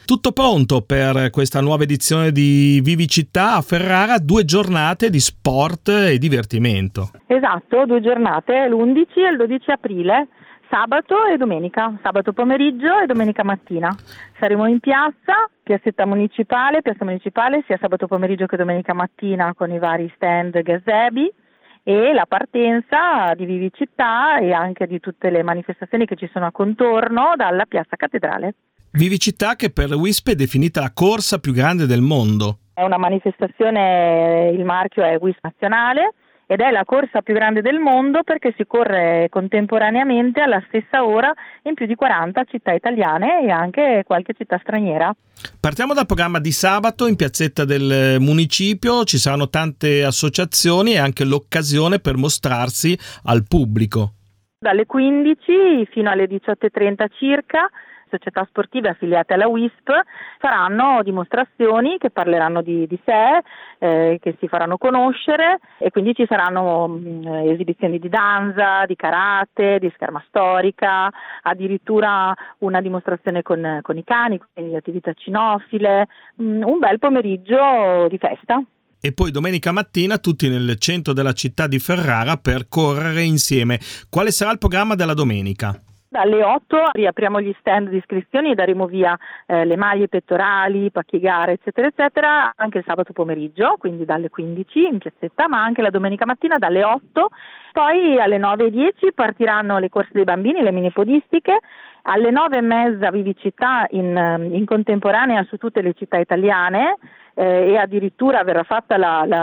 Tutto pronto per questa nuova edizione di Vivi Città a Ferrara, 2 giornate di sport e divertimento. Esatto, 2 giornate, l'11 e il 12 aprile, sabato e domenica, sabato pomeriggio e domenica mattina. Saremo in piazzetta municipale sia sabato pomeriggio che domenica mattina con i vari stand gazebi e la partenza di Vivi Città e anche di tutte le manifestazioni che ci sono a contorno dalla Piazza Cattedrale. Vivi Città che per WISP è definita la corsa più grande del mondo. È una manifestazione, il marchio è WISP nazionale ed è la corsa più grande del mondo perché si corre contemporaneamente alla stessa ora in più di 40 città italiane e anche qualche città straniera. Partiamo dal programma di sabato in piazzetta del municipio, ci saranno tante associazioni e anche l'occasione per mostrarsi al pubblico. Dalle 15 fino alle 18:30 circa, società sportive affiliate alla WISP faranno dimostrazioni che parleranno di sé, che si faranno conoscere e quindi ci saranno esibizioni di danza, di karate, di scherma storica, addirittura una dimostrazione con i cani, quindi attività cinofile, un bel pomeriggio di festa. E poi domenica mattina tutti nel centro della città di Ferrara per correre insieme. Quale sarà il programma della domenica? Dalle 8 riapriamo gli stand di iscrizioni e daremo via le maglie pettorali, pacchi gara, eccetera, eccetera, anche il sabato pomeriggio, quindi dalle 15 in piazzetta, ma anche la domenica mattina dalle 8. Poi alle 9:10 partiranno le corse dei bambini, le mini podistiche. Alle 9:30 Vivi Città in contemporanea su tutte le città italiane e addirittura verrà fatta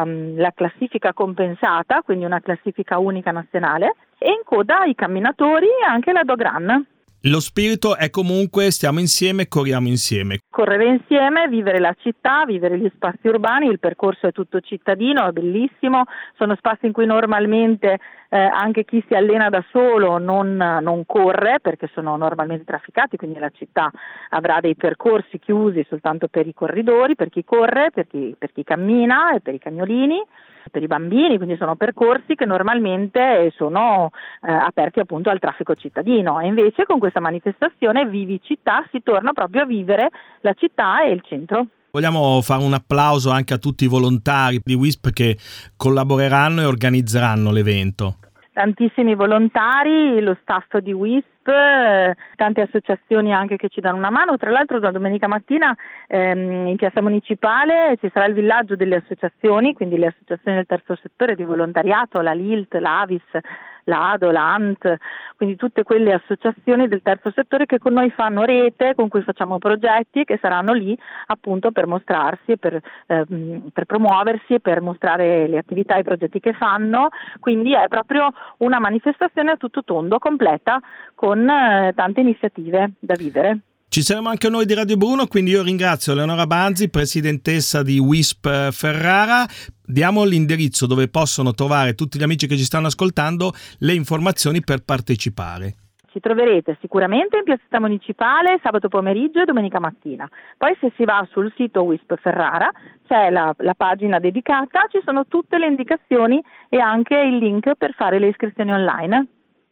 la classifica compensata, quindi una classifica unica nazionale, e in coda i camminatori e anche la dog run. Lo spirito è comunque stiamo insieme, corriamo insieme. Correre insieme, vivere la città, vivere gli spazi urbani, il percorso è tutto cittadino, è bellissimo, sono spazi in cui normalmente anche chi si allena da solo non corre perché sono normalmente trafficati, quindi la città avrà dei percorsi chiusi soltanto per i corridori, per chi corre, per chi cammina e per i cagnolini, per i bambini, quindi sono percorsi che normalmente sono aperti appunto al traffico cittadino e invece con questa manifestazione Vivi Città si torna proprio a vivere la città e il centro. Vogliamo fare un applauso anche a tutti i volontari di WISP che collaboreranno e organizzeranno l'evento. Tantissimi volontari, lo staff di WISP, tante associazioni anche che ci danno una mano. Tra l'altro la domenica mattina in piazza municipale ci sarà il villaggio delle associazioni, quindi le associazioni del terzo settore di volontariato, la LILT, l'Avis, l'ADO, l'ANT, quindi tutte quelle associazioni del terzo settore che con noi fanno rete, con cui facciamo progetti e che saranno lì appunto per mostrarsi, per promuoversi e per mostrare le attività e i progetti che fanno, quindi è proprio una manifestazione a tutto tondo, completa, con tante iniziative da vivere. Ci saremo anche noi di Radio Bruno, quindi io ringrazio Eleonora Banzi, presidentessa di WISP Ferrara. Diamo l'indirizzo dove possono trovare tutti gli amici che ci stanno ascoltando le informazioni per partecipare. Ci troverete sicuramente in piazzetta municipale sabato pomeriggio e domenica mattina. Poi se si va sul sito WISP Ferrara c'è la pagina dedicata, ci sono tutte le indicazioni e anche il link per fare le iscrizioni online.